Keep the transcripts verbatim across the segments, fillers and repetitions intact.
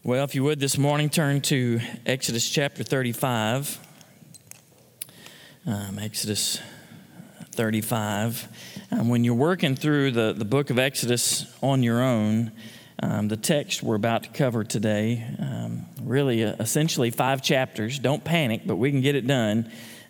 Well, if you would this morning, turn to Exodus chapter thirty-five. Um, Exodus thirty-five. Um, when you're working through the, the book of Exodus on your own, um, the text we're about to cover today, um, really uh, essentially five chapters. Don't panic, but we can get it done.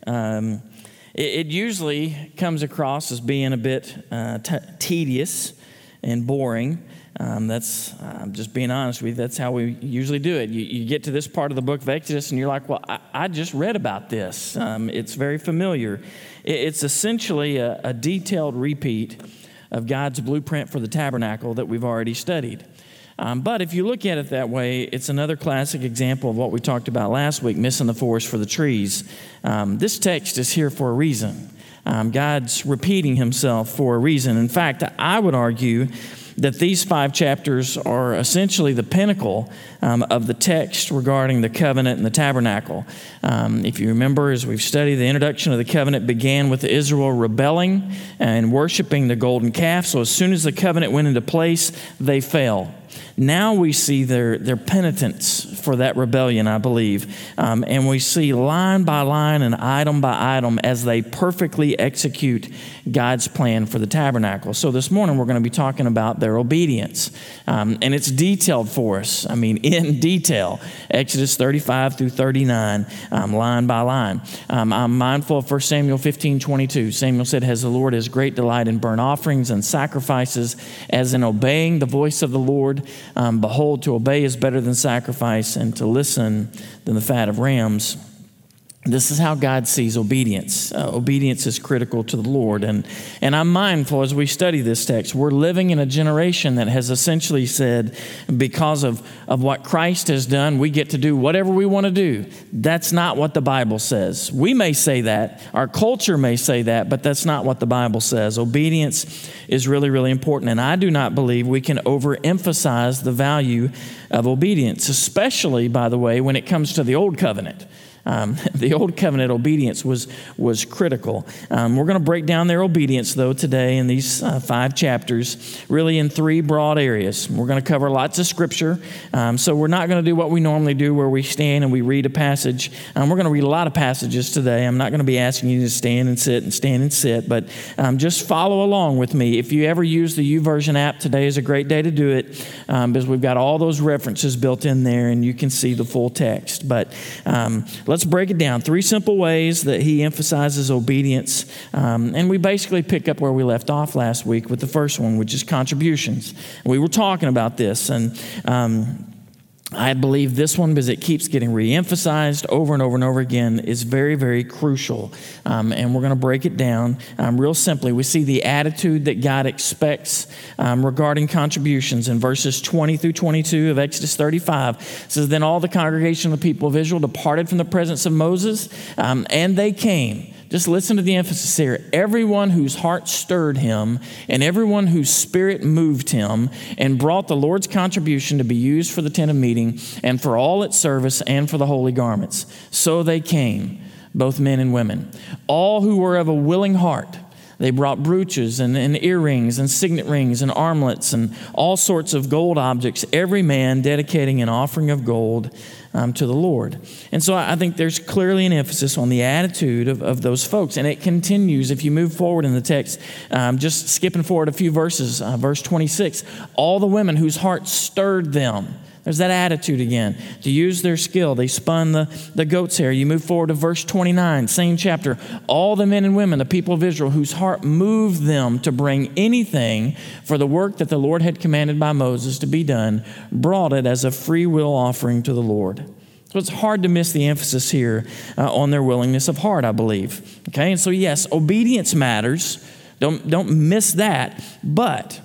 Um, it, it usually comes across as being a bit uh, t- tedious and boring. Um, that's, I'm just being honest with you, that's how we usually do it. You, you get to this part of the book of Exodus and you're like, well, I, I just read about this. Um, it's very familiar. It, it's essentially a, a detailed repeat of God's blueprint for the tabernacle that we've already studied. Um, but if you look at it that way, it's another classic example of what we talked about last week, missing the forest for the trees. Um, this text is here for a reason. Um, God's repeating himself for a reason. In fact, I would argue that these five chapters are essentially the pinnacle um, of the text regarding the covenant and the tabernacle. Um, if you remember, as we've studied, the introduction of the covenant began with Israel rebelling and worshiping the golden calf. So as soon as the covenant went into place, they fell. Now we see their, their penitence for that rebellion, I believe. Um, and we see line by line and item by item as they perfectly execute God's plan for the tabernacle. So this morning we're going to be talking about their obedience. Um, and it's detailed for us. I mean, in detail. Exodus thirty-five through thirty-nine, um, line by line. Um, I'm mindful of First Samuel fifteen twenty-two. Samuel said, "Has the Lord his great delight in burnt offerings and sacrifices as in obeying the voice of the Lord? Um, behold, to obey is better than sacrifice, and to listen than the fat of rams." This is how God sees obedience. Uh, obedience is critical to the Lord. And, and I'm mindful as we study this text, we're living in a generation that has essentially said, because of, of what Christ has done, we get to do whatever we want to do. That's not what the Bible says. We may say that. Our culture may say that, but that's not what the Bible says. Obedience is really, really important. And I do not believe we can overemphasize the value of obedience, especially, by the way, when it comes to the Old Covenant. Um, the Old Covenant obedience was was critical. Um, we're going to break down their obedience, though, today in these uh, five chapters, really in three broad areas. We're going to cover lots of Scripture, um, so we're not going to do what we normally do where we stand and we read a passage. Um, we're going to read a lot of passages today. I'm not going to be asking you to stand and sit and stand and sit, but um, just follow along with me. If you ever use the YouVersion app, today is a great day to do it um, because we've got all those references built in there and you can see the full text. But um, let's break it down. Three simple ways that he emphasizes obedience. Um, and we basically pick up where we left off last week with the first one, which is contributions. We were talking about this, and um, I believe this one, because it keeps getting re-emphasized over and over and over again, is very, very crucial. Um, and we're going to break it down um, real simply. We see the attitude that God expects um, regarding contributions in verses twenty through twenty-two of Exodus thirty-five. It says, "Then all the congregation of the people of Israel departed from the presence of Moses, um, and they came." Just listen to the emphasis here. "Everyone whose heart stirred him and everyone whose spirit moved him, and brought the Lord's contribution to be used for the tent of meeting and for all its service and for the holy garments. So they came, both men and women. All who were of a willing heart. They brought brooches and, and earrings and signet rings and armlets and all sorts of gold objects, every man dedicating an offering of gold Um, to the Lord." And so I think there's clearly an emphasis on the attitude of, of those folks. And it continues, if you move forward in the text, um, just skipping forward a few verses, uh, verse twenty-six, "All the women whose hearts stirred them." There's that attitude again. To use their skill, they spun the, the goat's hair. You move forward to verse twenty-nine, same chapter. "All the men and women, the people of Israel, whose heart moved them to bring anything for the work that the Lord had commanded by Moses to be done, brought it as a free will offering to the Lord." So it's hard to miss the emphasis here uh, on their willingness of heart, I believe. Okay, and so yes, obedience matters. Don't, don't miss that. But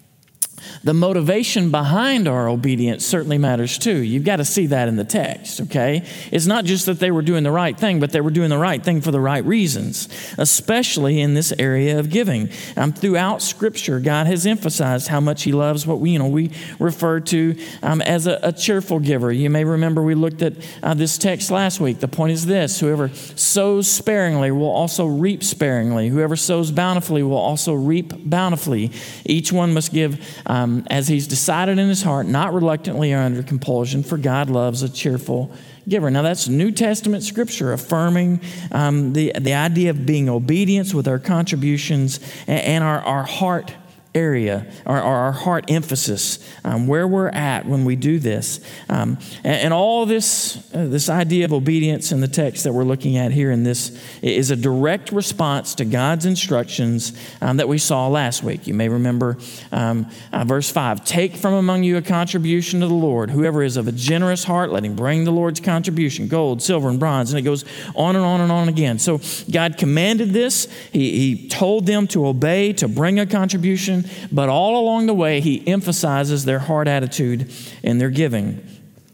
the motivation behind our obedience certainly matters too. You've got to see that in the text, okay? It's not just that they were doing the right thing, but they were doing the right thing for the right reasons, especially in this area of giving. Um, throughout Scripture, God has emphasized how much He loves what we, you know, we refer to um, as a, a cheerful giver. You may remember we looked at uh, this text last week. The point is this: whoever sows sparingly will also reap sparingly. Whoever sows bountifully will also reap bountifully. Each one must give um, um, as he's decided in his heart, not reluctantly or under compulsion, for God loves a cheerful giver. Now that's New Testament scripture affirming um, the, the idea of being obedience with our contributions and, and our, our heart area, or our, our heart emphasis, um, where we're at when we do this. Um, and, and all this, uh, this idea of obedience in the text that we're looking at here in this is a direct response to God's instructions um, that we saw last week. You may remember um, uh, verse five, take from among you a contribution to the Lord. Whoever is of a generous heart, let him bring the Lord's contribution, gold, silver, and bronze. And it goes on and on and on again. So God commanded this. He, he told them to obey, to bring a contribution. But all along the way, he emphasizes their heart attitude in their giving.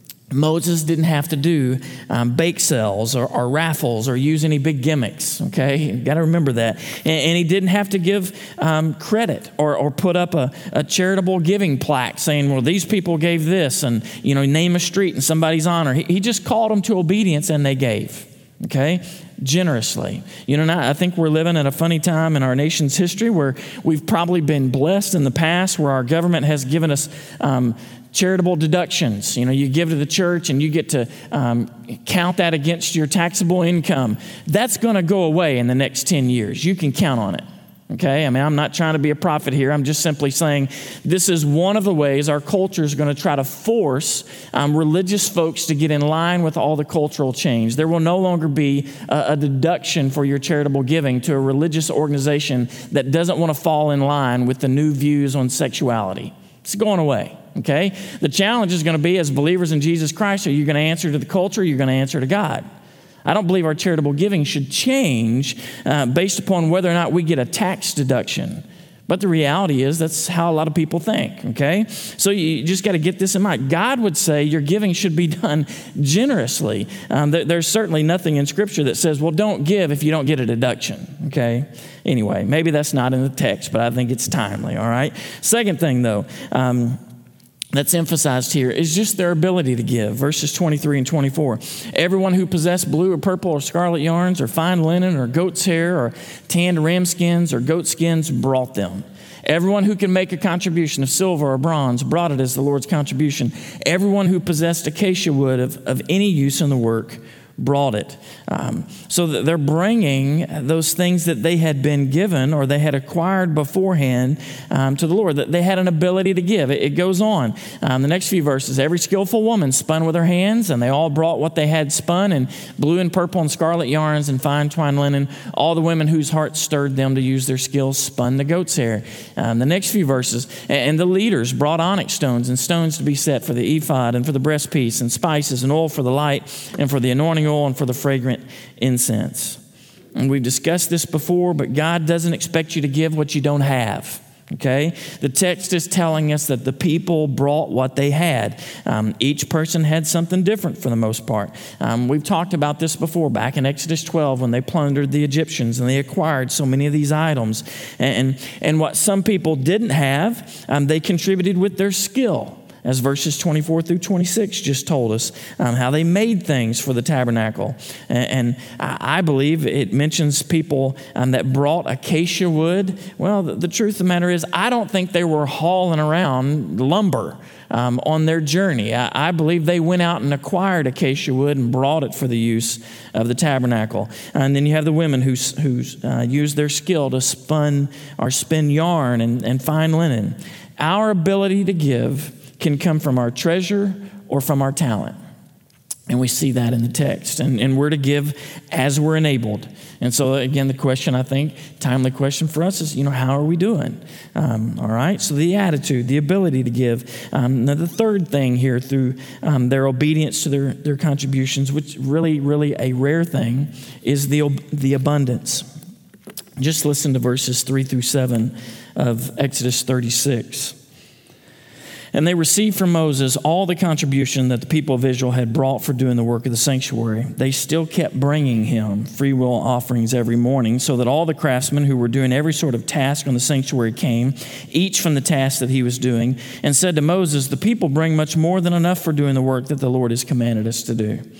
Moses didn't have to do um, bake sales or, or raffles or use any big gimmicks, okay? You got to remember that. And, and he didn't have to give um, credit or, or put up a, a charitable giving plaque saying, well, these people gave this, and, you know, name a street in somebody's honor. He, he just called them to obedience, and they gave, okay? Generously. You know, now I think we're living at a funny time in our nation's history where we've probably been blessed in the past, where our government has given us um, charitable deductions. You know, you give to the church and you get to um, count that against your taxable income. That's going to go away in the next ten years. You can count on it. Okay, I mean, I'm not trying to be a prophet here. I'm just simply saying this is one of the ways our culture is going to try to force um, religious folks to get in line with all the cultural change. There will no longer be a, a deduction for your charitable giving to a religious organization that doesn't want to fall in line with the new views on sexuality. It's going away. Okay, the challenge is going to be, as believers in Jesus Christ, are you going to answer to the culture or are you going to answer to God? I don't believe our charitable giving should change uh, based upon whether or not we get a tax deduction. But the reality is that's how a lot of people think, okay? So you just got to get this in mind. God would say your giving should be done generously. Um, there, there's certainly nothing in Scripture that says, well, don't give if you don't get a deduction, okay? Anyway, maybe that's not in the text, but I think it's timely, all right? Second thing, though, um, that's emphasized here is just their ability to give. Verses twenty-three and twenty-four. Everyone who possessed blue or purple or scarlet yarns or fine linen or goat's hair or tanned ram skins or goat skins brought them. Everyone who can make a contribution of silver or bronze brought it as the Lord's contribution. Everyone who possessed acacia wood of, of any use in the work brought it. Um, so that they're bringing those things that they had been given or they had acquired beforehand um, to the Lord, that they had an ability to give. It, it goes on. Um, the next few verses, every skillful woman spun with her hands, and they all brought what they had spun in blue and purple and scarlet yarns and fine twine linen. All the women whose hearts stirred them to use their skills spun the goat's hair. Um, the next few verses, and the leaders brought onyx stones and stones to be set for the ephod and for the breastpiece and spices and oil for the light and for the anointing oil and for the fragrant incense. And we've discussed this before, but God doesn't expect you to give what you don't have. Okay? The text is telling us that the people brought what they had. Um, each person had something different for the most part. Um, we've talked about this before back in Exodus twelve when they plundered the Egyptians and they acquired so many of these items. And, and what some people didn't have, um, they contributed with their skill. As verses twenty-four through twenty-six just told us, um, how they made things for the tabernacle. And, and I believe it mentions people um, that brought acacia wood. Well, the, the truth of the matter is, I don't think they were hauling around lumber um, on their journey. I, I believe they went out and acquired acacia wood and brought it for the use of the tabernacle. And then you have the women who, who uh, used their skill to spun or spin yarn and, and fine linen. Our ability to give can come from our treasure or from our talent. And we see that in the text. And, and we're to give as we're enabled. And so, again, the question, I think, timely question for us is, you know, how are we doing? Um, all right? So the attitude, the ability to give. Um, now, the third thing here through um, their obedience to their, their contributions, which really, really a rare thing, is the, the abundance. Just listen to verses three through seven of Exodus thirty-six. And they received from Moses all the contribution that the people of Israel had brought for doing the work of the sanctuary. They still kept bringing him free will offerings every morning, so that all the craftsmen who were doing every sort of task on the sanctuary came, each from the task that he was doing, and said to Moses, the people bring much more than enough for doing the work that the Lord has commanded us to do.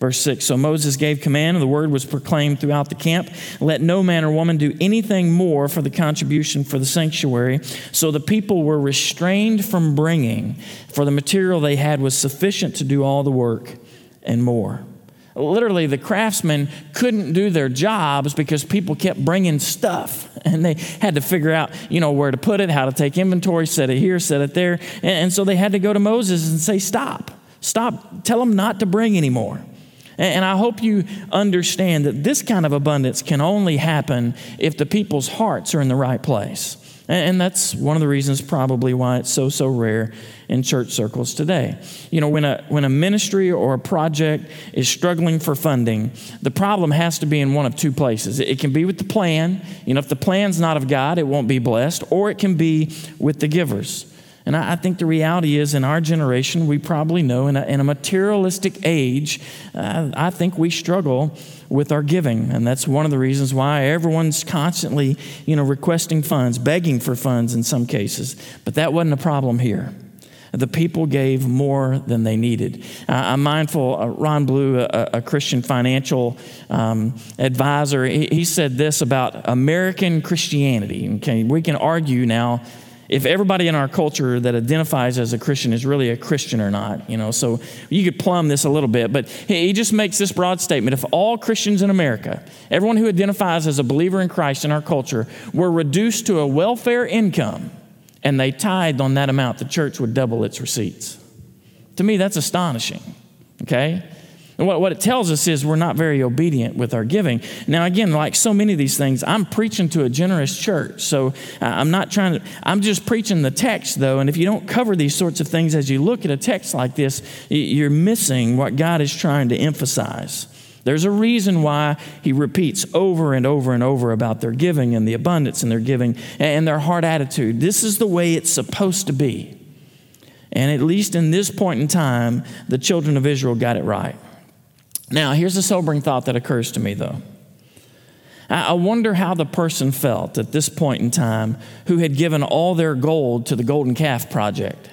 Verse six, so Moses gave command, and the word was proclaimed throughout the camp. Let no man or woman do anything more for the contribution for the sanctuary. So the people were restrained from bringing, for the material they had was sufficient to do all the work and more. Literally, the craftsmen couldn't do their jobs because people kept bringing stuff, and they had to figure out, you know, where to put it, how to take inventory, set it here, set it there. And, and so they had to go to Moses and say, stop, stop, tell them not to bring anymore. And I hope you understand that this kind of abundance can only happen if the people's hearts are in the right place. And that's one of the reasons probably why it's so, so rare in church circles today. You know, when a when a ministry or a project is struggling for funding, the problem has to be in one of two places. It can be with the plan. You know, if the plan's not of God, it won't be blessed. Or it can be with the givers. And I think the reality is in our generation, we probably know in a, in a materialistic age, uh, I think we struggle with our giving. And that's one of the reasons why everyone's constantly, you know, requesting funds, begging for funds in some cases. But that wasn't a problem here. The people gave more than they needed. Uh, I'm mindful, uh, Ron Blue, a, a Christian financial um, advisor, he, he said this about American Christianity. Okay, we can argue now if everybody in our culture that identifies as a Christian is really a Christian or not, you know, so you could plumb this a little bit, but he just makes this broad statement. If all Christians in America, everyone who identifies as a believer in Christ in our culture, were reduced to a welfare income and they tithed on that amount, the church would double its receipts. To me, that's astonishing, okay? And what, what it tells us is we're not very obedient with our giving. Now, again, like so many of these things, I'm preaching to a generous church. So uh, I'm not trying to, I'm just preaching the text, though. And if you don't cover these sorts of things as you look at a text like this, you're missing what God is trying to emphasize. There's a reason why he repeats over and over and over about their giving and the abundance in their giving and their heart attitude. This is the way it's supposed to be. And at least in this point in time, the children of Israel got it right. Now, here's a sobering thought that occurs to me, though. I wonder how the person felt at this point in time who had given all their gold to the Golden Calf Project.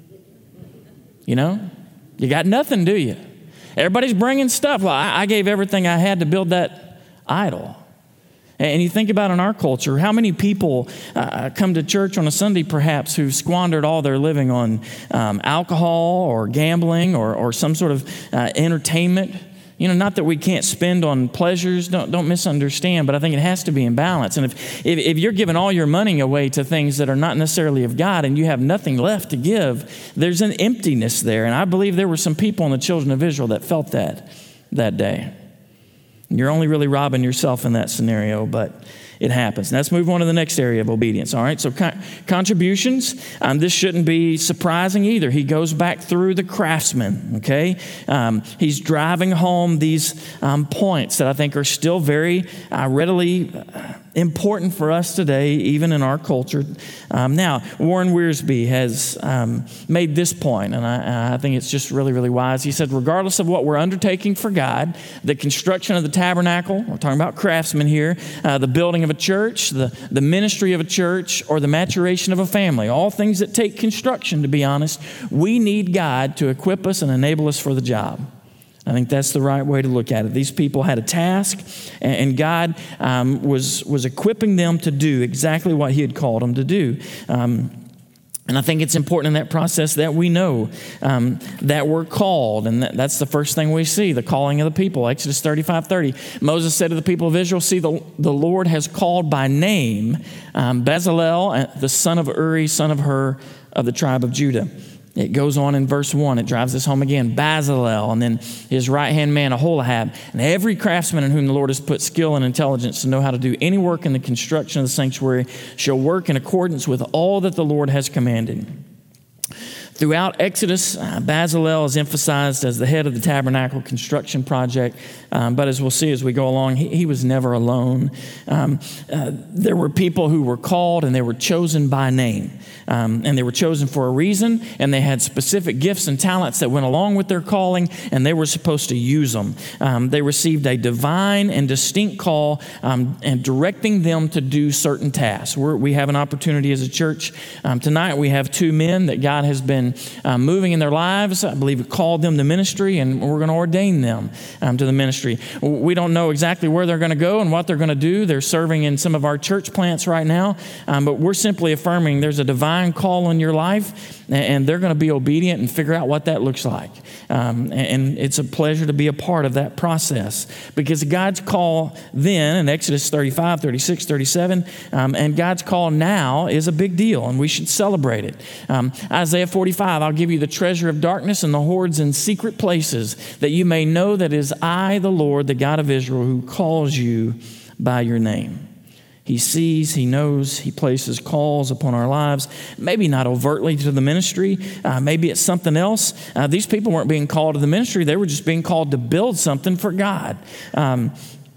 You know? You got nothing, do you? Everybody's bringing stuff. Well, I gave everything I had to build that idol. And you think about in our culture, how many people uh, come to church on a Sunday perhaps who've squandered all their living on um, alcohol or gambling or, or some sort of uh, entertainment. You know, not that we can't spend on pleasures, don't, don't misunderstand, but I think it has to be in balance. And if, if if you're giving all your money away to things that are not necessarily of God and you have nothing left to give, there's an emptiness there. And I believe there were some people in the children of Israel that felt that that day. You're only really robbing yourself in that scenario, but it happens. Now let's move on to the next area of obedience. All right, so con- contributions. Um, this shouldn't be surprising either. He goes back through the craftsmen, okay? Um, he's driving home these um, points that I think are still very uh, readily important for us today, even in our culture. Um, now, Warren Wiersbe has um, made this point, and I, I think it's just really, really wise. He said, regardless of what we're undertaking for God, the construction of the tabernacle, we're talking about craftsmen here, uh, the building of a church, the, the ministry of a church, or the maturation of a family, all things that take construction, to be honest, we need God to equip us and enable us for the job. I think that's the right way to look at it. These people had a task, and God um, was was equipping them to do exactly what He had called them to do. Um, and I think it's important in that process that we know um, that we're called, and that, that's the first thing we see, the calling of the people. Exodus thirty-five thirty. Moses said to the people of Israel, see, the, the Lord has called by name um, Bezalel, the son of Uri, son of Hur, of the tribe of Judah. It goes on in verse one. It drives this home again. Bezalel, and then his right-hand man, Aholahab, and every craftsman in whom the Lord has put skill and intelligence to know how to do any work in the construction of the sanctuary shall work in accordance with all that the Lord has commanded. Throughout Exodus, uh, Bezalel is emphasized as the head of the tabernacle construction project, um, but as we'll see as we go along, he, he was never alone. Um, uh, there were people who were called and they were chosen by name, um, and they were chosen for a reason, and they had specific gifts and talents that went along with their calling, and they were supposed to use them. Um, they received a divine and distinct call um, and directing them to do certain tasks. We're, we have an opportunity as a church. Um, tonight we have two men that God has been been uh, moving in their lives. I believe it called them to ministry, and we're going to ordain them um, to the ministry. We don't know exactly where they're going to go and what they're going to do. They're serving in some of our church plants right now, um, but we're simply affirming there's a divine call on your life, and they're going to be obedient and figure out what that looks like. Um, and it's a pleasure to be a part of that process, because God's call then in Exodus thirty-five, thirty-six, thirty-seven, um, and God's call now is a big deal, and we should celebrate it. Um, Isaiah forty-five, I'll give you the treasure of darkness and the hoards in secret places, that you may know that it is I, the Lord, the God of Israel, who calls you by your name. He sees, he knows, he places calls upon our lives, maybe not overtly to the ministry, uh, maybe it's something else. Uh, these people weren't being called to the ministry, they were just being called to build something for God. Um,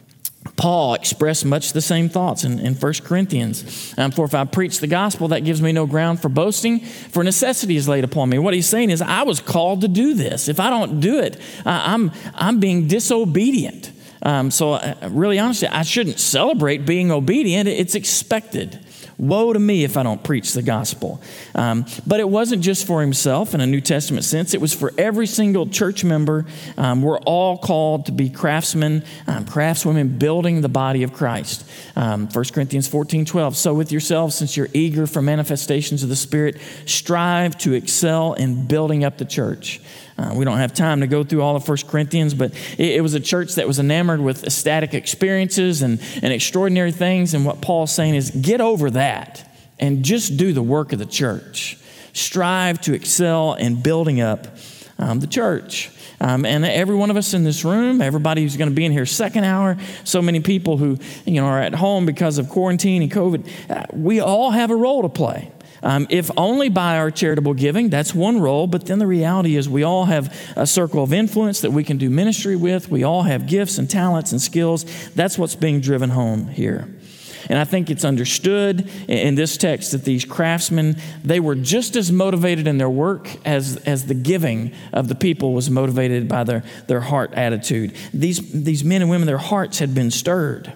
Paul expressed much the same thoughts in, in First Corinthians. Um, for if I preach the gospel, that gives me no ground for boasting, for necessity is laid upon me. What he's saying is, I was called to do this. If I don't do it, uh, I'm, I'm being disobedient. Um, so uh, really honestly, I shouldn't celebrate being obedient. It's expected. Woe to me if I don't preach the gospel. Um, but it wasn't just for himself in a New Testament sense. It was for every single church member. Um, we're all called to be craftsmen, um, craftswomen building the body of Christ. Um, First Corinthians fourteen, twelve. So with yourselves, since you're eager for manifestations of the Spirit, strive to excel in building up the church. Uh, we don't have time to go through all of First Corinthians, but it, it was a church that was enamored with ecstatic experiences and, and extraordinary things. And what Paul's saying is, get over that and just do the work of the church. Strive to excel in building up um, the church. Um, and every one of us in this room, everybody who's going to be in here second hour, so many people who you know are at home because of quarantine and COVID, uh, we all have a role to play. Um, if only by our charitable giving, that's one role, but then the reality is we all have a circle of influence that we can do ministry with. We all have gifts and talents and skills. That's what's being driven home here. And I think it's understood in this text that these craftsmen, they were just as motivated in their work as, as the giving of the people was motivated by their, their heart attitude. These, these men and women, their hearts had been stirred.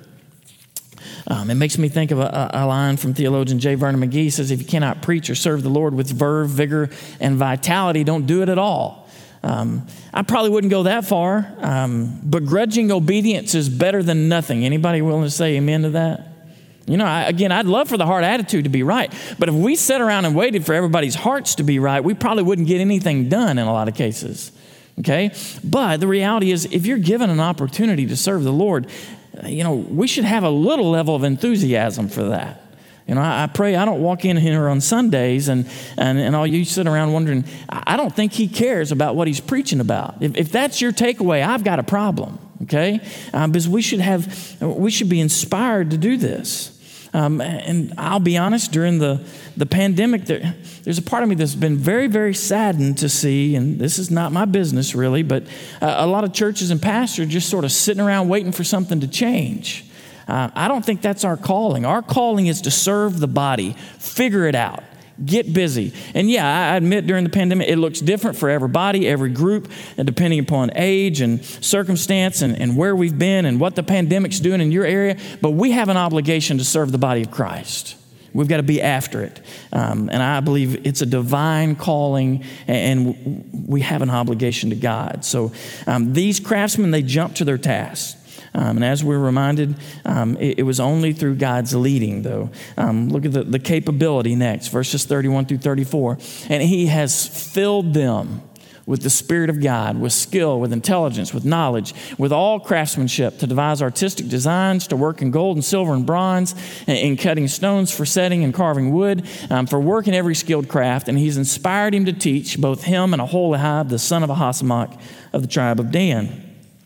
Um, it makes me think of a, a line from theologian J. Vernon McGee. He says, if you cannot preach or serve the Lord with verve, vigor, and vitality, don't do it at all. Um, I probably wouldn't go that far. Um, begrudging obedience is better than nothing. Anybody willing to say amen to that? You know, I, again, I'd love for the heart attitude to be right. But if we sat around and waited for everybody's hearts to be right, we probably wouldn't get anything done in a lot of cases. Okay? But the reality is, if you're given an opportunity to serve the Lord, you know, we should have a little level of enthusiasm for that. You know, I, I pray I don't walk in here on Sundays and, and, and all you sit around wondering, I don't think he cares about what he's preaching about. If, if that's your takeaway, I've got a problem, okay? Um, because we should have, we should be inspired to do this. Um, and I'll be honest, during the, the pandemic, there, there's a part of me that's been very, very saddened to see, and this is not my business really, but uh, a lot of churches and pastors just sort of sitting around waiting for something to change. Uh, I don't think that's our calling. Our calling is to serve the body, figure it out. Get busy. And yeah, I admit during the pandemic, it looks different for everybody, every group, and depending upon age and circumstance and, and where we've been and what the pandemic's doing in your area. But we have an obligation to serve the body of Christ. We've got to be after it. Um, and I believe it's a divine calling, and we have an obligation to God. So um, these craftsmen, they jump to their tasks. Um, and as we're reminded, um, it, it was only through God's leading, though. Um, look at the, the capability next, verses thirty-one through thirty-four. And he has filled them with the Spirit of God, with skill, with intelligence, with knowledge, with all craftsmanship, to devise artistic designs, to work in gold and silver and bronze, and in cutting stones for setting and carving wood, um, for work in every skilled craft. And he's inspired him to teach, both him and Aholihab, the son of Ahisamach of the tribe of Dan.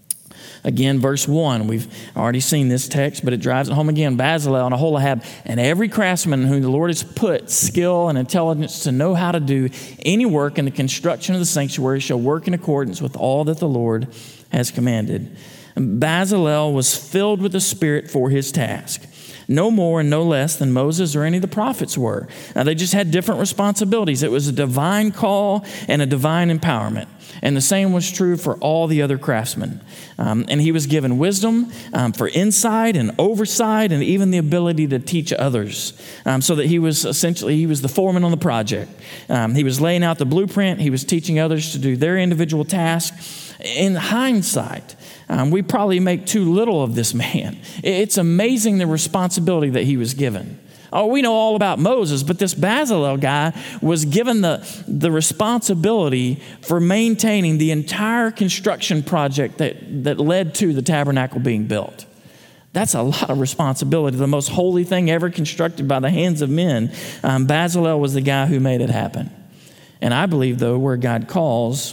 Again, verse one, we've already seen this text, but it drives it home again. Bezalel and Aholihab and every craftsman in whom the Lord has put skill and intelligence to know how to do any work in the construction of the sanctuary shall work in accordance with all that the Lord has commanded. And Bezalel was filled with the Spirit for his task. No more and no less than Moses or any of the prophets were. Now, they just had different responsibilities. It was a divine call and a divine empowerment. And the same was true for all the other craftsmen. Um, and he was given wisdom um, for insight and oversight and even the ability to teach others. Um, so that he was essentially, he was the foreman on the project. Um, he was laying out the blueprint. He was teaching others to do their individual task. In hindsight, um, we probably make too little of this man. It's amazing the responsibility that he was given. Oh, we know all about Moses, but this Bezalel guy was given the, the responsibility for maintaining the entire construction project that, that led to the tabernacle being built. That's a lot of responsibility. The most holy thing ever constructed by the hands of men. Um, Bezalel was the guy who made it happen. And I believe, though, where God calls,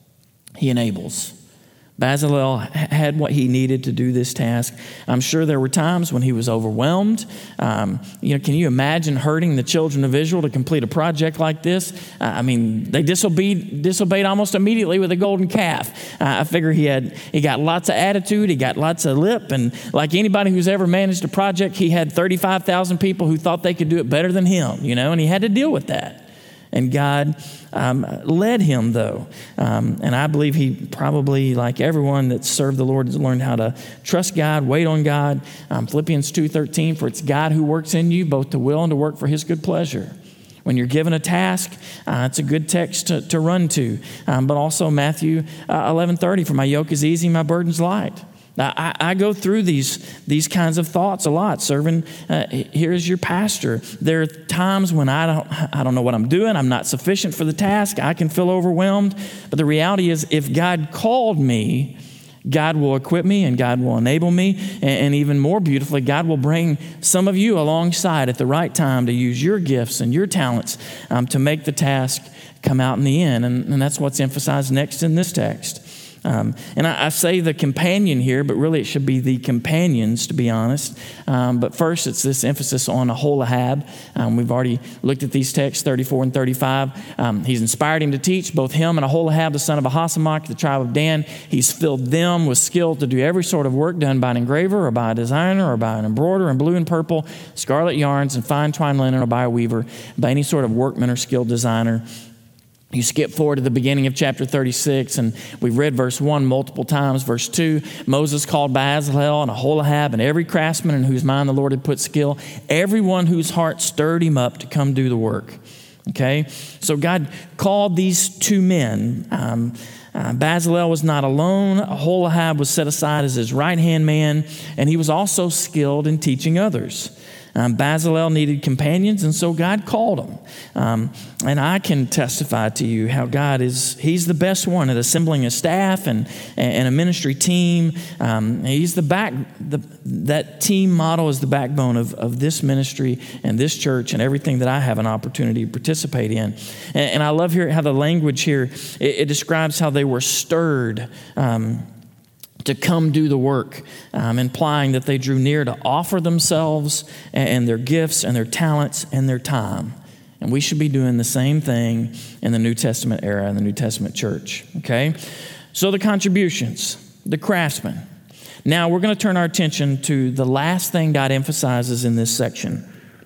he enables. Bezalel had what he needed to do this task. I'm sure there were times when he was overwhelmed. Um, you know, can you imagine hurting the children of Israel to complete a project like this? Uh, I mean, they disobeyed, disobeyed almost immediately with a golden calf. Uh, I figure he had he got lots of attitude, he got lots of lip, and like anybody who's ever managed a project, he had thirty-five thousand people who thought they could do it better than him, you know, and he had to deal with that. And God um, led him, though. Um, and I believe he probably, like everyone that served the Lord, has learned how to trust God, wait on God. Um, Philippians two thirteen, for it's God who works in you, both to will and to work for his good pleasure. When you're given a task, uh, it's a good text to, to run to. Um, but also Matthew uh, eleven thirty, for my yoke is easy, my burden's light. Now, I, I go through these these kinds of thoughts a lot, serving uh, here as your pastor. There are times when I don't I don't know what I'm doing. I'm not sufficient for the task. I can feel overwhelmed. But the reality is, if God called me, God will equip me and God will enable me. And, and even more beautifully, God will bring some of you alongside at the right time to use your gifts and your talents um, to make the task come out in the end. And, and that's what's emphasized next in this text. Um, and I, I say the companion here, but really it should be the companions, to be honest. Um, but first, it's this emphasis on Aholahab. Um, we've already looked at these texts, thirty-four and thirty-five. Um, he's inspired him to teach, both him and Aholahab, the son of Ahisamach, the tribe of Dan. He's filled them with skill to do every sort of work done by an engraver or by a designer or by an embroiderer in blue and purple, scarlet yarns and fine twined linen, or by a weaver, by any sort of workman or skilled designer. You skip forward to the beginning of chapter thirty-six, and we've read verse one multiple times. Verse two, Moses called Bezalel and Aholahab and every craftsman in whose mind the Lord had put skill, everyone whose heart stirred him up to come do the work. Okay? So God called these two men. Um, uh, Bezalel was not alone. Aholahab was set aside as his right-hand man, and he was also skilled in teaching others. Um, Bezalel needed companions, and so God called him. Um, and I can testify to you how God is, he's the best one at assembling a staff and, and a ministry team. Um, he's the back, the, that team model is the backbone of, of this ministry and this church and everything that I have an opportunity to participate in. And, and I love here how the language here, it, it describes how they were stirred um to come do the work, um, implying that they drew near to offer themselves and, and their gifts and their talents and their time. And we should be doing the same thing in the New Testament era, in the New Testament church, okay? So the contributions, the craftsmen. Now we're going to turn our attention to the last thing God emphasizes in this section.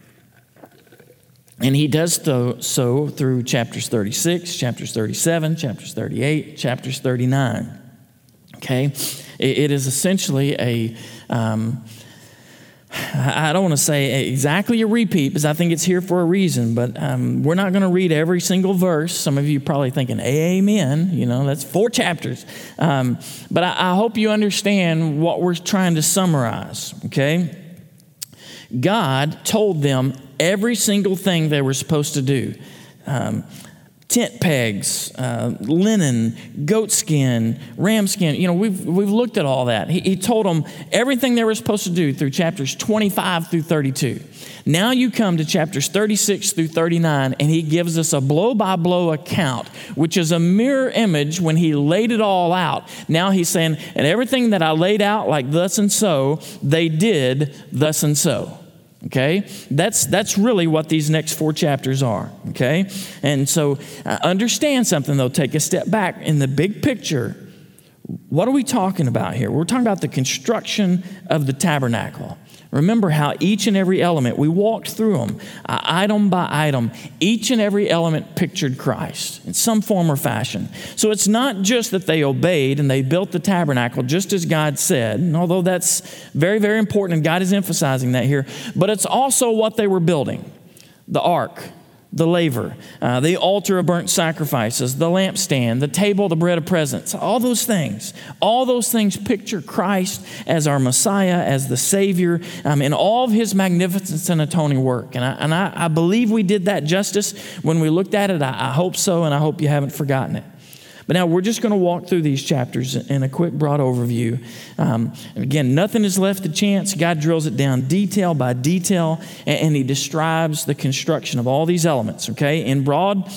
And he does so through chapters thirty-six, chapters thirty-seven, chapters thirty-eight, chapters thirty-nine. Okay, it is essentially a, um, I don't want to say exactly a repeat because I think it's here for a reason, but um, we're not going to read every single verse. Some of you probably thinking, amen, you know, that's four chapters. Um, but I, I hope you understand what we're trying to summarize, okay? God told them every single thing they were supposed to do. Um, tent pegs, uh, linen, goat skin, ram skin. You know, we've we've looked at all that. He, he told them everything they were supposed to do through chapters twenty-five through thirty-two. Now you come to chapters thirty-six through thirty-nine, and he gives us a blow-by-blow account, which is a mirror image when he laid it all out. Now he's saying, and everything that I laid out like thus and so, they did thus and so. Okay, that's that's really what these next four chapters are. Okay, and so uh, understand something though. Take a step back in the big picture. What are we talking about here? We're talking about the construction of the tabernacle. Remember how each and every element, we walked through them, uh, item by item. Each and every element pictured Christ in some form or fashion. So it's not just that they obeyed and they built the tabernacle just as God said, and although that's very, very important, and God is emphasizing that here, but it's also what they were building. The ark, the laver, uh, the altar of burnt sacrifices, the lampstand, the table, the bread of presence, all those things. All those things picture Christ as our Messiah, as the Savior, um, in all of his magnificence and atoning work. And I, and I, I believe we did that justice when we looked at it. I, I hope so, and I hope you haven't forgotten it. But now we're just going to walk through these chapters in a quick, broad overview. Um, and again, nothing is left to chance. God drills it down detail by detail, and, and he describes the construction of all these elements, okay? In broad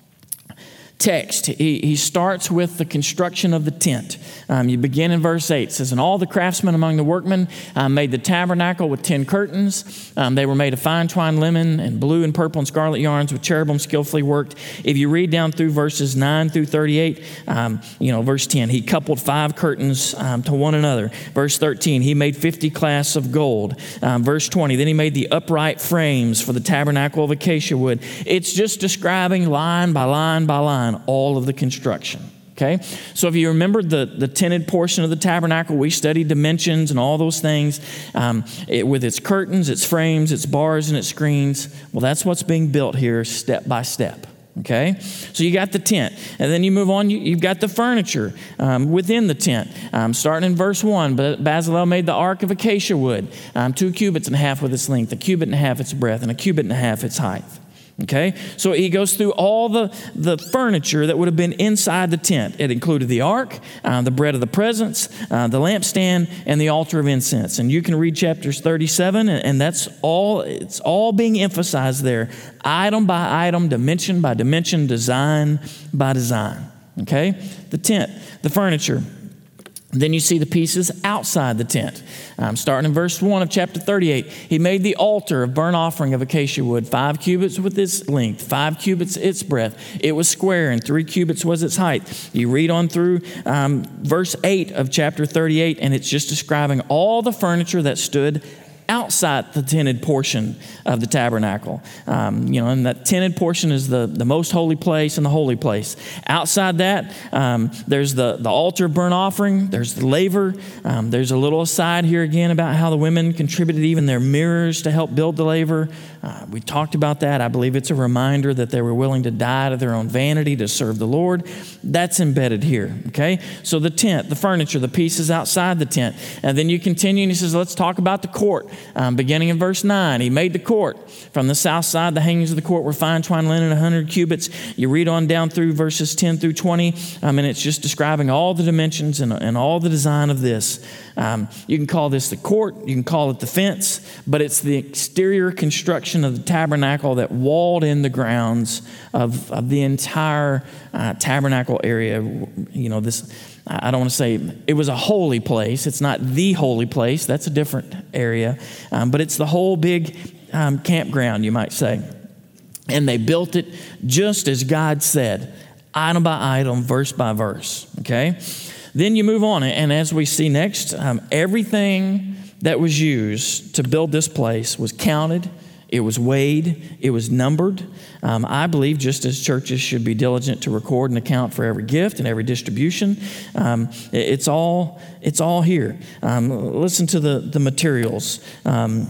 text, he, he starts with the construction of the tent. Um, you begin in verse eight. It says, and all the craftsmen among the workmen uh, made the tabernacle with ten curtains. Um, they were made of fine twined linen and blue and purple and scarlet yarns with cherubim skillfully worked. If you read down through verses nine through thirty-eight, um, you know, verse ten, he coupled five curtains um, to one another. Verse thirteen, he made fifty clasps of gold. Um, verse twenty, then he made the upright frames for the tabernacle of acacia wood. It's just describing line by line by line all of the construction. Okay, so if you remember the, the tinted portion of the tabernacle, we studied dimensions and all those things um, it, with its curtains, its frames, its bars, and its screens. Well, that's what's being built here step by step. Okay, so you got the tent, and then you move on, you, you've got the furniture um, within the tent. Um, starting in verse one, but Bezalel made the ark of acacia wood, um, two cubits and a half with its length, a cubit and a half its breadth, and a cubit and a half its height. Okay, so he goes through all the, the furniture that would have been inside the tent. It included the ark, uh, the bread of the presence, uh, the lampstand, and the altar of incense. And you can read chapters thirty-seven, and, and that's all, it's all being emphasized there, item by item, dimension by dimension, design by design. Okay, the tent, the furniture. Then you see the pieces outside the tent. Um, starting in verse one of chapter thirty-eight, he made the altar of burnt offering of acacia wood, five cubits with its length, five cubits its breadth. It was square, and three cubits was its height. You read on through um, verse eight of chapter thirty-eight, and it's just describing all the furniture that stood outside the tented portion of the tabernacle. Um, you know, and that tented portion is the, the most holy place and the holy place. Outside that, um, there's the, the altar of burnt offering. There's the laver. Um, there's a little aside here again about how the women contributed even their mirrors to help build the laver. Uh, we talked about that. I believe it's a reminder that they were willing to die to their own vanity to serve the Lord. That's embedded here, okay? So the tent, the furniture, the pieces outside the tent. And then you continue and he says, let's talk about the court. Um, beginning in verse nine, he made the court. From the south side, the hangings of the court were fine twined linen, one hundred cubits. You read on down through verses ten through twenty, um, and it's just describing all the dimensions and, and all the design of this. Um, you can call this the court, you can call it the fence, but it's the exterior construction of the tabernacle that walled in the grounds of, of the entire uh, tabernacle area. You know, this, I don't want to say it was a holy place. It's not the holy place. That's a different area. Um, but it's the whole big um, campground, you might say. And they built it just as God said, item by item, verse by verse. Okay? Then you move on. And as we see next, um, everything that was used to build this place was counted. It was weighed. It was numbered. Um, I believe just as churches should be diligent to record and account for every gift and every distribution, um, it's all it's all here. Um, listen to the, the materials. Um,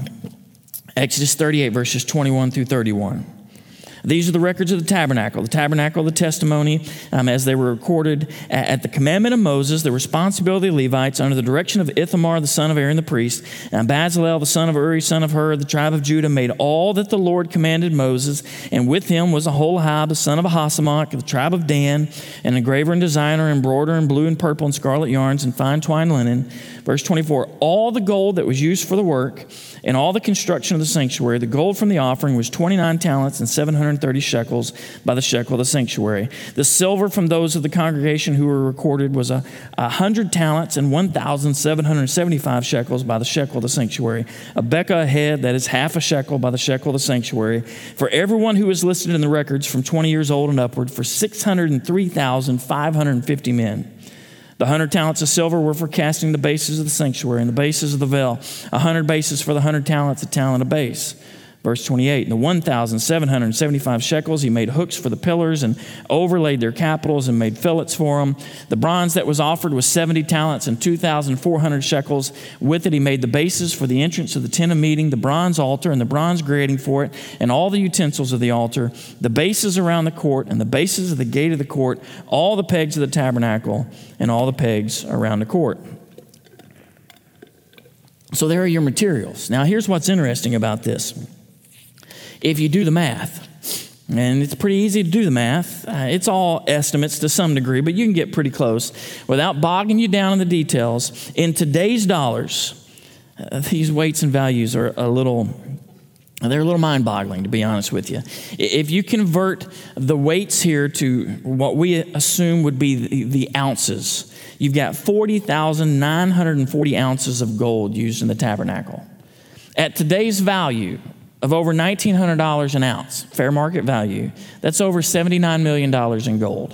Exodus thirty-eight, verses twenty-one through thirty-one. These are the records of the tabernacle, the tabernacle of the testimony, um, as they were recorded at, at the commandment of Moses, the responsibility of the Levites, under the direction of Ithamar, the son of Aaron the priest. And Bezalel, the son of Uri, son of Hur, the tribe of Judah, made all that the Lord commanded Moses. And with him was Aholahab, the son of Ahisamach, the tribe of Dan, an engraver and designer, embroiderer in blue and purple and scarlet yarns and fine twined linen. Verse twenty-four, all the gold that was used for the work and all the construction of the sanctuary, the gold from the offering was twenty-nine talents and seven hundred thirty shekels by the shekel of the sanctuary. The silver from those of the congregation who were recorded was a, a hundred talents and one thousand seven hundred seventy-five shekels by the shekel of the sanctuary. A beka a head, that is half a shekel by the shekel of the sanctuary. For everyone who is listed in the records from twenty years old and upward, for six hundred three thousand five hundred fifty men. The hundred talents of silver were for casting the bases of the sanctuary and the bases of the veil. A hundred bases for the hundred talents, a talent a base. Verse twenty-eight, and the one thousand seven hundred seventy-five shekels, he made hooks for the pillars and overlaid their capitals and made fillets for them. The bronze that was offered was seventy talents and two thousand four hundred shekels. With it, he made the bases for the entrance of the tent of meeting, the bronze altar and the bronze grating for it, and all the utensils of the altar, the bases around the court and the bases of the gate of the court, all the pegs of the tabernacle and all the pegs around the court. So there are your materials. Now, here's what's interesting about this. If you do the math, and it's pretty easy to do the math, uh, it's all estimates to some degree, but you can get pretty close without bogging you down in the details. In today's dollars, uh, these weights and values are a little, they're a little mind-boggling, to be honest with you. If you convert the weights here to what we assume would be the, the ounces, you've got forty thousand nine hundred forty ounces of gold used in the tabernacle. At today's value of over nineteen hundred dollars an ounce, fair market value, that's over seventy-nine million dollars in gold.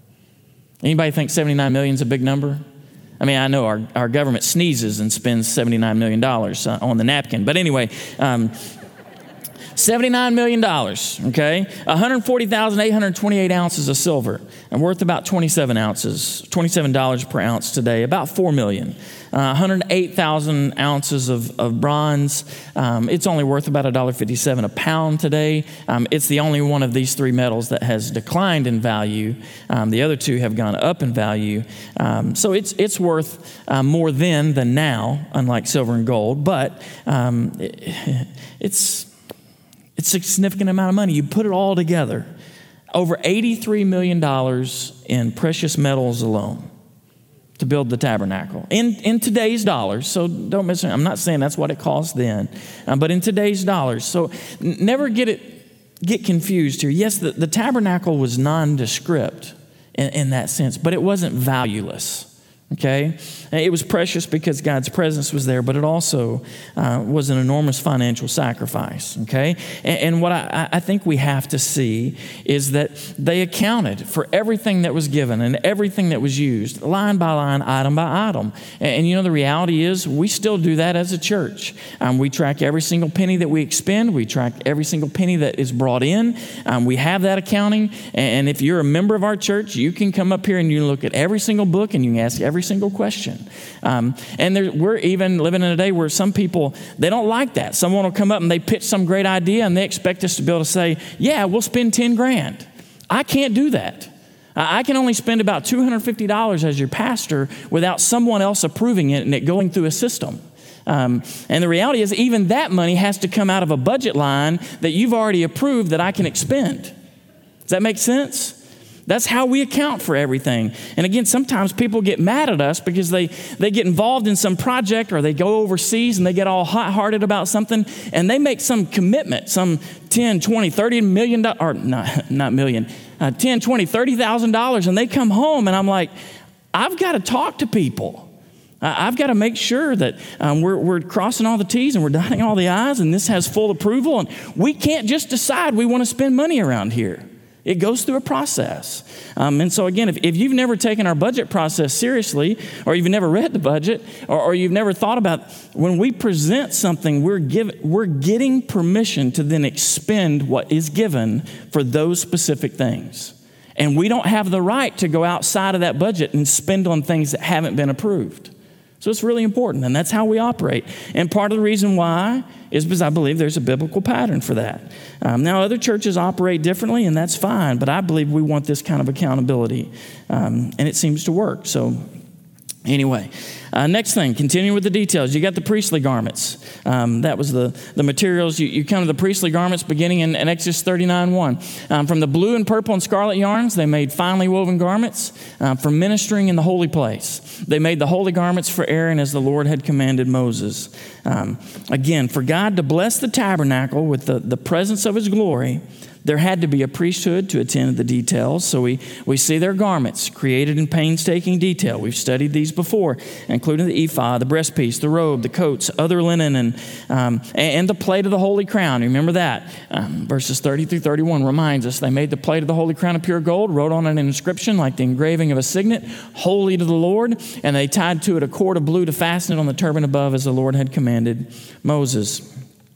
Anybody think seventy-nine million is a big number? I mean, I know our, our government sneezes and spends seventy-nine million dollars uh, on the napkin. But anyway, um, seventy-nine million dollars, okay? one hundred forty thousand eight hundred twenty-eight ounces of silver and worth about twenty-seven ounces, twenty-seven dollars per ounce today, about four million dollars. Uh, one hundred eight thousand ounces of, of bronze. Um, it's only worth about one dollar fifty-seven a pound today. Um, it's the only one of these three metals that has declined in value. Um, the other two have gone up in value. Um, so it's it's worth uh, more then than now, unlike silver and gold. But um, it, it's it's a significant amount of money. You put it all together, over eighty-three million dollars in precious metals alone to build the tabernacle. In in today's dollars, so don't miss it. I'm not saying that's what it cost then, uh, but in today's dollars. So n- never get it get confused here. Yes, the, the tabernacle was nondescript in, in that sense, but it wasn't valueless. Okay? It was precious because God's presence was there, but it also uh, was an enormous financial sacrifice. Okay? And, and what I, I think we have to see is that they accounted for everything that was given and everything that was used, line by line, item by item. And, and you know, the reality is we still do that as a church. Um, we track every single penny that we expend. We track every single penny that is brought in. Um, we have that accounting. And if you're a member of our church, you can come up here and you can look at every single book and you can ask every single question. Um, and there, we're even living in a day where some people, they don't like that. Someone will come up and they pitch some great idea and they expect us to be able to say, yeah, we'll spend ten grand. I can't do that. I can only spend about two hundred fifty dollars as your pastor without someone else approving it and it going through a system. Um, and the reality is even that money has to come out of a budget line that you've already approved that I can expend. Does that make sense? That's how we account for everything. And again, sometimes people get mad at us because they, they get involved in some project or they go overseas and they get all hot-hearted about something and they make some commitment, some ten, twenty, thirty million dollars, or not, not million, uh, ten, twenty, thirty thousand dollars, and they come home and I'm like, I've got to talk to people. I've got to make sure that um, we're, we're crossing all the T's and we're dotting all the I's and this has full approval. And we can't just decide we want to spend money around here. It goes through a process. Um, and so again, if, if you've never taken our budget process seriously, or you've never read the budget, or, or you've never thought about when we present something, we're, give, we're getting permission to then expend what is given for those specific things. And we don't have the right to go outside of that budget and spend on things that haven't been approved. So it's really important, and that's how we operate. And part of the reason why is because I believe there's a biblical pattern for that. Um, now, other churches operate differently, and that's fine, but I believe we want this kind of accountability, um, and it seems to work. So anyway, uh, next thing, continue with the details. You got the priestly garments. Um, that was the, the materials. You, you come to the priestly garments beginning in, in Exodus thirty-nine one. Um, from the blue and purple and scarlet yarns, they made finely woven garments uh, for ministering in the holy place. They made the holy garments for Aaron as the Lord had commanded Moses. Um, again, for God to bless the tabernacle with the, the presence of his glory, There had to be a priesthood to attend to the details. So we, we see their garments created in painstaking detail. We've studied these before, including the ephod, the breastpiece, the robe, the coats, other linen, and, um, and the plate of the holy crown. Remember that. Um, verses thirty through thirty-one reminds us they made the plate of the holy crown of pure gold, wrote on it an inscription like the engraving of a signet, holy to the Lord, and they tied to it a cord of blue to fasten it on the turban above as the Lord had commanded Moses.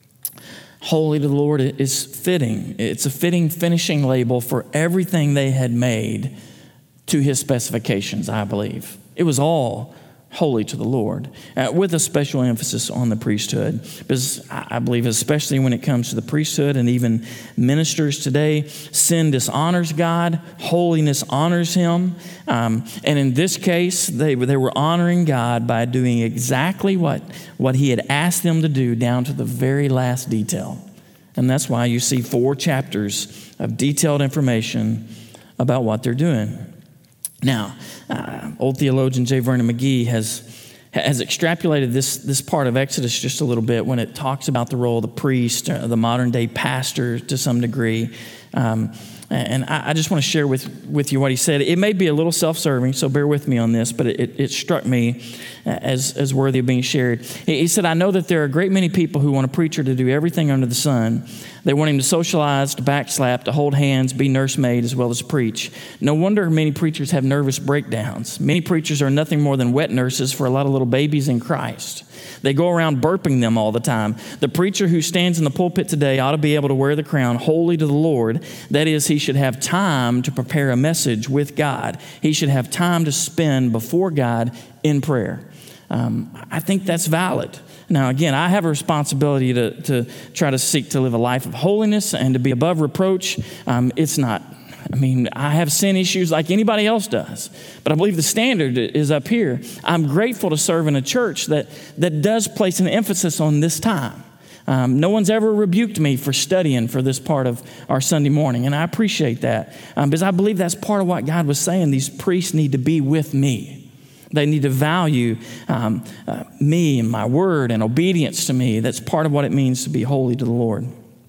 Holy to the Lord is fitting. It's a fitting finishing label for everything they had made to his specifications, I believe. It was all holy to the Lord, uh, with a special emphasis on the priesthood. Because I believe, especially when it comes to the priesthood and even ministers today, sin dishonors God, holiness honors him. Um, and in this case, they, they were honoring God by doing exactly what, what he had asked them to do down to the very last detail. And that's why you see four chapters of detailed information about what they're doing. Now, uh, old theologian J. Vernon McGee has has extrapolated this, this part of Exodus just a little bit when it talks about the role of the priest, uh, the modern day pastor to some degree. Um, and I, I just want to share with, with you what he said. It may be a little self-serving, so bear with me on this, but it, it struck me as, as worthy of being shared. He, he said, I know that there are a great many people who want a preacher to do everything under the sun. They want him to socialize, to backslap, to hold hands, be nursemaid, as well as preach. No wonder many preachers have nervous breakdowns. Many preachers are nothing more than wet nurses for a lot of little babies in Christ. They go around burping them all the time. The preacher who stands in the pulpit today ought to be able to wear the crown holy to the Lord. That is, he should have time to prepare a message with God. He should have time to spend before God in prayer. Um, I think that's valid. Now, again, I have a responsibility to, to try to seek to live a life of holiness and to be above reproach. Um, it's not, I mean, I have sin issues like anybody else does, but I believe the standard is up here. I'm grateful to serve in a church that, that does place an emphasis on this time. Um, no one's ever rebuked me for studying for this part of our Sunday morning, and I appreciate that um, because I believe that's part of what God was saying. These priests need to be with me. They need to value um, uh, me and my word and obedience to me. That's part of what it means to be holy to the Lord.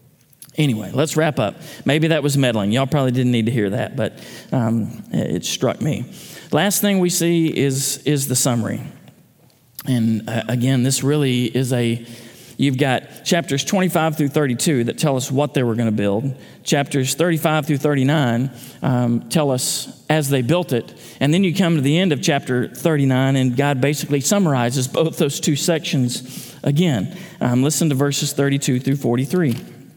Anyway, let's wrap up. Maybe that was meddling. Y'all probably didn't need to hear that, but um, it struck me. Last thing we see is, is the summary. And uh, again, this really is a... You've got chapters twenty-five through thirty-two that tell us what they were going to build. Chapters thirty-five through thirty-nine um, tell us as they built it. And then you come to the end of chapter thirty-nine, and God basically summarizes both those two sections again. Um, listen to verses thirty-two through forty-three.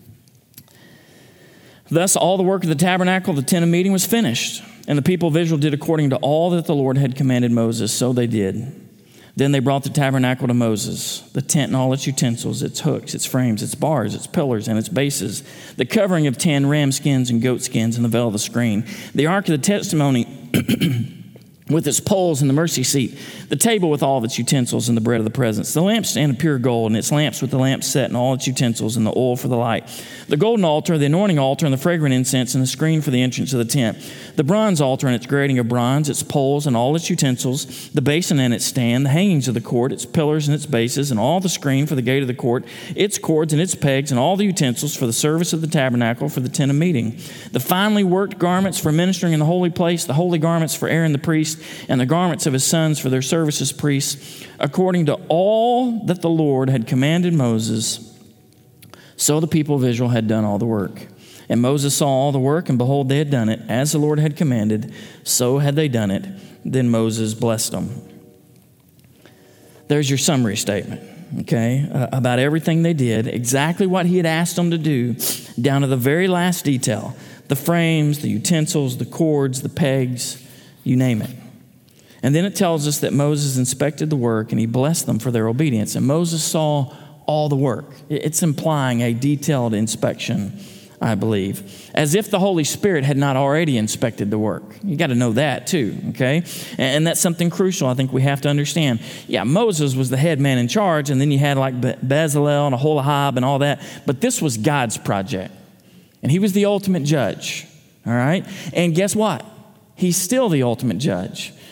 Thus all the work of the tabernacle, the tent of meeting, was finished. And the people of Israel did according to all that the Lord had commanded Moses. So they did. Then they brought the tabernacle to Moses, the tent and all its utensils, its hooks, its frames, its bars, its pillars, and its bases, the covering of tan ram skins and goat skins, and the veil of the screen, the ark of the testimony with its poles and the mercy seat, the table with all of its utensils and the bread of the presence, the lampstand of pure gold and its lamps with the lamps set and all its utensils and the oil for the light, the golden altar, the anointing altar and the fragrant incense and the screen for the entrance of the tent, the bronze altar and its grating of bronze, its poles and all its utensils, the basin and its stand, the hangings of the court, its pillars and its bases, and all the screen for the gate of the court, its cords and its pegs, and all the utensils for the service of the tabernacle for the tent of meeting, the finely worked garments for ministering in the holy place, the holy garments for Aaron the priest, and the garments of his sons for their service as priests, according to all that the Lord had commanded Moses. So the people of Israel had done all the work. And Moses saw all the work, and behold, they had done it, as the Lord had commanded. So had they done it. Then Moses blessed them. There's your summary statement, okay, uh, about everything they did, exactly what he had asked them to do, down to the very last detail. The frames, the utensils, the cords, the pegs, you name it. And then it tells us that Moses inspected the work and he blessed them for their obedience. And Moses saw all the work. It's implying a detailed inspection, I believe, as if the Holy Spirit had not already inspected the work. You got to know that too, okay? And that's something crucial I think we have to understand. Yeah, Moses was the head man in charge, and then you had like Bezalel and Aholiab and all that, but this was God's project, and he was the ultimate judge, all right? And guess what? He's still the ultimate judge.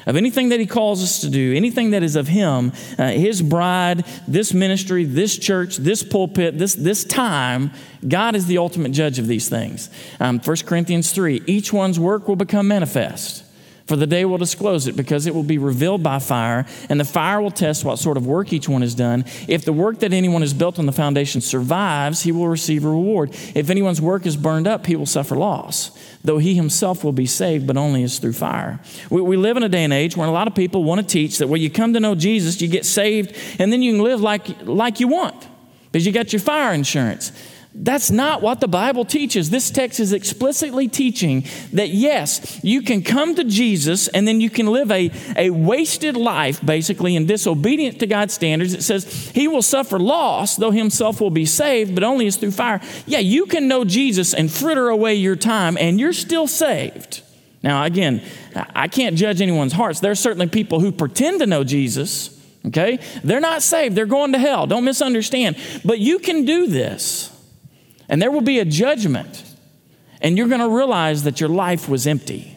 of anything that he calls us to do, anything that is of him, uh, his bride, this ministry, this church, this pulpit, this, this time, God is the ultimate judge of these things. Um, First Corinthians three, each one's work will become manifest, for the day will disclose it, because it will be revealed by fire, and the fire will test what sort of work each one has done. If the work that anyone has built on the foundation survives, he will receive a reward. If anyone's work is burned up, he will suffer loss, though he himself will be saved, but only as through fire. We, we live in a day and age where a lot of people want to teach that when you come to know Jesus, you get saved, and then you can live like, like you want, because you got your fire insurance. That's not what the Bible teaches. This text is explicitly teaching that, yes, you can come to Jesus and then you can live a, a wasted life, basically, in disobedience to God's standards. It says he will suffer loss, though himself will be saved, but only as through fire. Yeah, you can know Jesus and fritter away your time, and you're still saved. Now, again, I can't judge anyone's hearts. There are certainly people who pretend to know Jesus, okay? They're not saved. They're going to hell. Don't misunderstand. But you can do this. And there will be a judgment, and you're going to realize that your life was empty.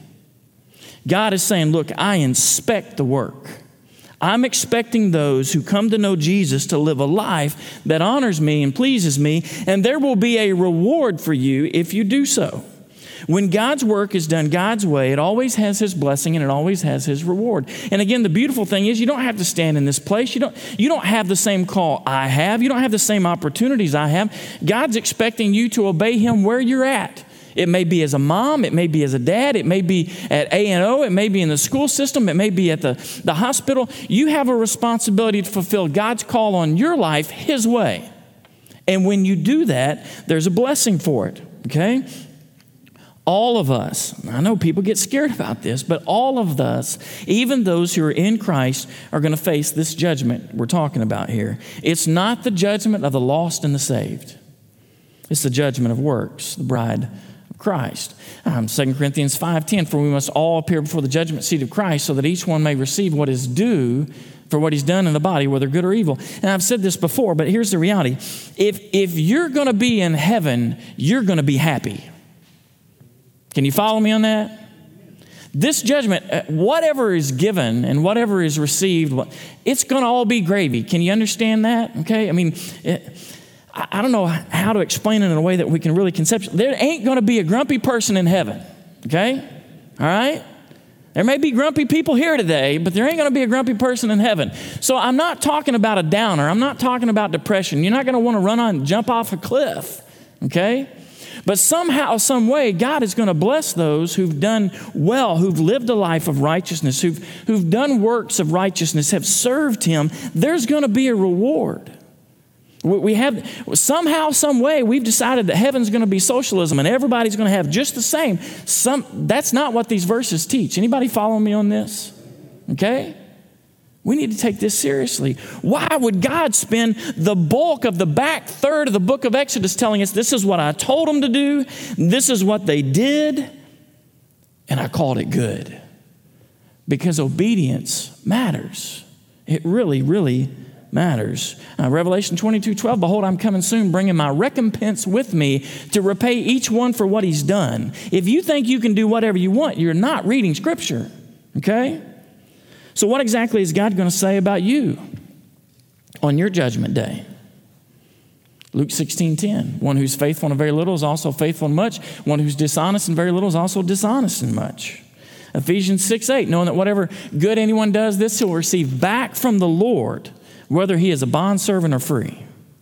God is saying, look, I inspect the work. I'm expecting those who come to know Jesus to live a life that honors me and pleases me, and there will be a reward for you if you do so. When God's work is done God's way, it always has his blessing and it always has his reward. And again, the beautiful thing is you don't have to stand in this place. You don't, you don't have the same call I have. You don't have the same opportunities I have. God's expecting you to obey him where you're at. It may be as a mom, it may be as a dad, it may be at A and O, it may be in the school system, it may be at the, the hospital. You have a responsibility to fulfill God's call on your life his way. And when you do that, there's a blessing for it, okay? All of us, I know people get scared about this, but all of us, even those who are in Christ, are going to face this judgment we're talking about here. It's not the judgment of the lost and the saved. It's the judgment of works, the bride of Christ. Um, Second Corinthians five ten, for we must all appear before the judgment seat of Christ so that each one may receive what is due for what he's done in the body, whether good or evil. And I've said this before, but here's the reality. If, if you're going to be in heaven, you're going to be happy. Can you follow me on that? This judgment, whatever is given and whatever is received, it's going to all be gravy. Can you understand that? Okay, I mean, it, I don't know how to explain it in a way that we can really conceptualize. There ain't going to be a grumpy person in heaven, okay? All right? There may be grumpy people here today, but there ain't going to be a grumpy person in heaven. So I'm not talking about a downer. I'm not talking about depression. You're not going to want to run on and jump off a cliff, okay? But somehow, some way, God is going to bless those who've done well, who've lived a life of righteousness, who've, who've done works of righteousness, have served him. There's going to be a reward. We have, somehow, some way, we've decided that heaven's going to be socialism and everybody's going to have just the same. Some, that's not what these verses teach. Anybody follow me on this? Okay? We need to take this seriously. Why would God spend the bulk of the back third of the book of Exodus telling us this is what I told them to do, this is what they did, and I called it good? Because obedience matters. It really, really matters. Uh, Revelation twenty-two twelve, behold, I'm coming soon, bringing my recompense with me to repay each one for what he's done. If you think you can do whatever you want, you're not reading Scripture, okay? So what exactly is God going to say about you on your judgment day? Luke sixteen ten, one who's faithful in a very little is also faithful in much. One who's dishonest in very little is also dishonest in much. Ephesians six eight, knowing that whatever good anyone does, this he'll receive back from the Lord, whether he is a bondservant or free.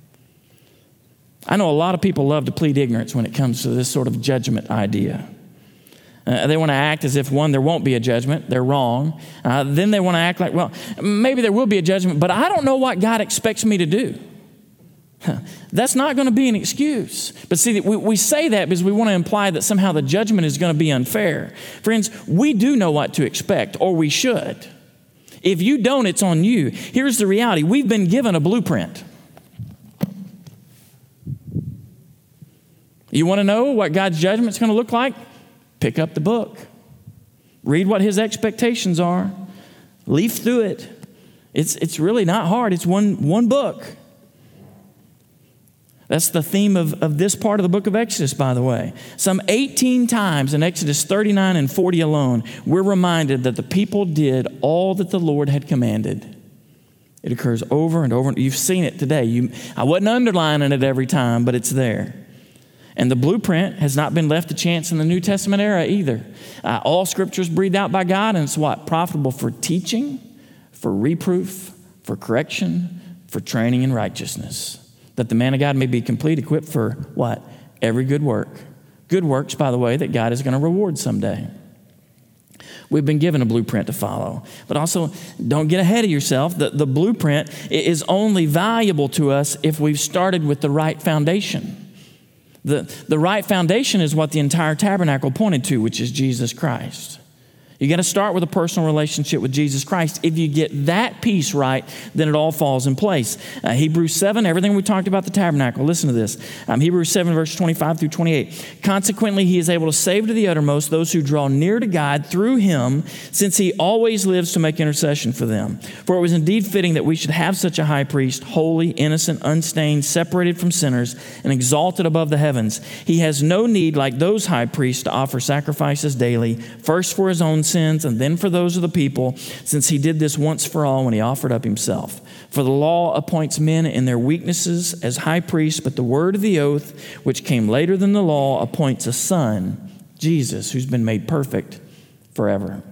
I know a lot of people love to plead ignorance when it comes to this sort of judgment idea. Uh, they want to act as if, one, there won't be a judgment. They're wrong. Uh, then they want to act like, well, maybe there will be a judgment, but I don't know what God expects me to do. That's not going to be an excuse. But see, we, we say that because we want to imply that somehow the judgment is going to be unfair. Friends, we do know what to expect, or we should. If you don't, it's on you. Here's the reality. We've been given a blueprint. You want to know what God's judgment is going to look like? Pick up the book. Read what his expectations are. Leaf through it. It's, it's really not hard. It's one, one book. That's the theme of, of this part of the book of Exodus, by the way. Some eighteen times in Exodus thirty-nine and forty alone, we're reminded that the people did all that the Lord had commanded. It occurs over and over. You've seen it today. You, I wasn't underlining it every time, but it's there. And the blueprint has not been left to chance in the New Testament era either. Uh, all Scripture is breathed out by God, and it's what? Profitable for teaching, for reproof, for correction, for training in righteousness, that the man of God may be complete, equipped for what? Every good work. Good works, by the way, that God is going to reward someday. We've been given a blueprint to follow. But also, don't get ahead of yourself. The, the blueprint is only valuable to us if we've started with the right foundation. The, the right foundation is what the entire tabernacle pointed to, which is Jesus Christ. You got to start with a personal relationship with Jesus Christ. If you get that piece right, then it all falls in place. Uh, Hebrews seven, everything we talked about the tabernacle, listen to this. Um, Hebrews seven, verse twenty-five through twenty-eight. Consequently, he is able to save to the uttermost those who draw near to God through him, since he always lives to make intercession for them. For it was indeed fitting that we should have such a high priest, holy, innocent, unstained, separated from sinners, and exalted above the heavens. He has no need, like those high priests, to offer sacrifices daily, first for his own sins and then for those of the people, since he did this once for all when he offered up himself. For the law appoints men in their weaknesses as high priests, but the word of the oath, which came later than the law, appoints a son, Jesus, who's been made perfect forever.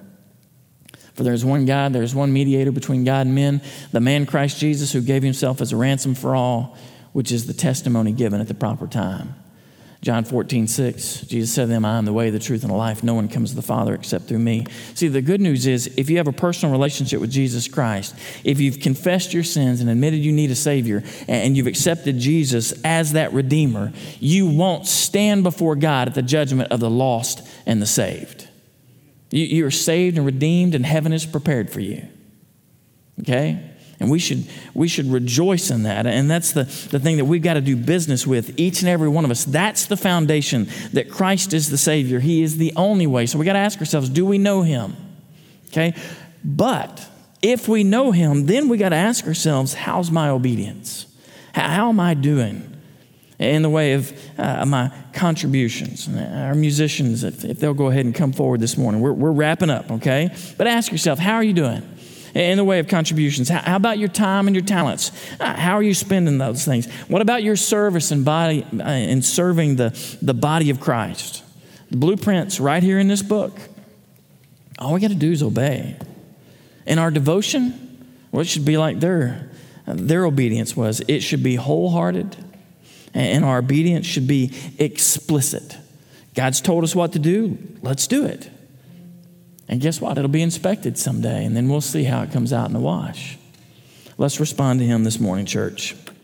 For there is one God, there is one mediator between God and men, the man Christ Jesus, who gave himself as a ransom for all, which is the testimony given at the proper time. John fourteen, six, Jesus said to them, I am the way, the truth, and the life. No one comes to the Father except through me. See, the good news is if you have a personal relationship with Jesus Christ, if you've confessed your sins and admitted you need a Savior, and you've accepted Jesus as that Redeemer, you won't stand before God at the judgment of the lost and the saved. You, you are saved and redeemed, and heaven is prepared for you. Okay? And we should we should rejoice in that. And that's the, the thing that we've got to do business with, each and every one of us. That's the foundation, that Christ is the Savior. He is the only way. So we got to ask ourselves, do we know him? Okay? But if we know him, then we got to ask ourselves, how's my obedience? How, how am I doing in the way of uh, my contributions? Our musicians, if, if they'll go ahead and come forward this morning, we're, we're wrapping up, okay? But ask yourself, how are you doing in the way of contributions? How, how about your time and your talents? Uh, how are you spending those things? What about your service and body uh, in serving the, the body of Christ? The blueprint's right here in this book. All we got to do is obey. In our devotion, well, it should be like their, their obedience was. It should be wholehearted, and our obedience should be explicit. God's told us what to do. Let's do it. And guess what? It'll be inspected someday, and then we'll see how it comes out in the wash. Let's respond to him this morning, church.